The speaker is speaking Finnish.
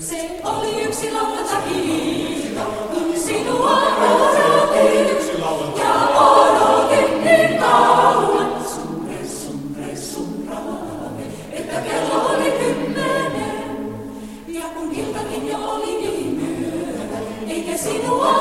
Se oli yksi laulatakin, kun sinua odotin. Ja odotin niin kauan, että kello oli 10. Ja kun iltakin jo oli niin myöhä, eikä sinua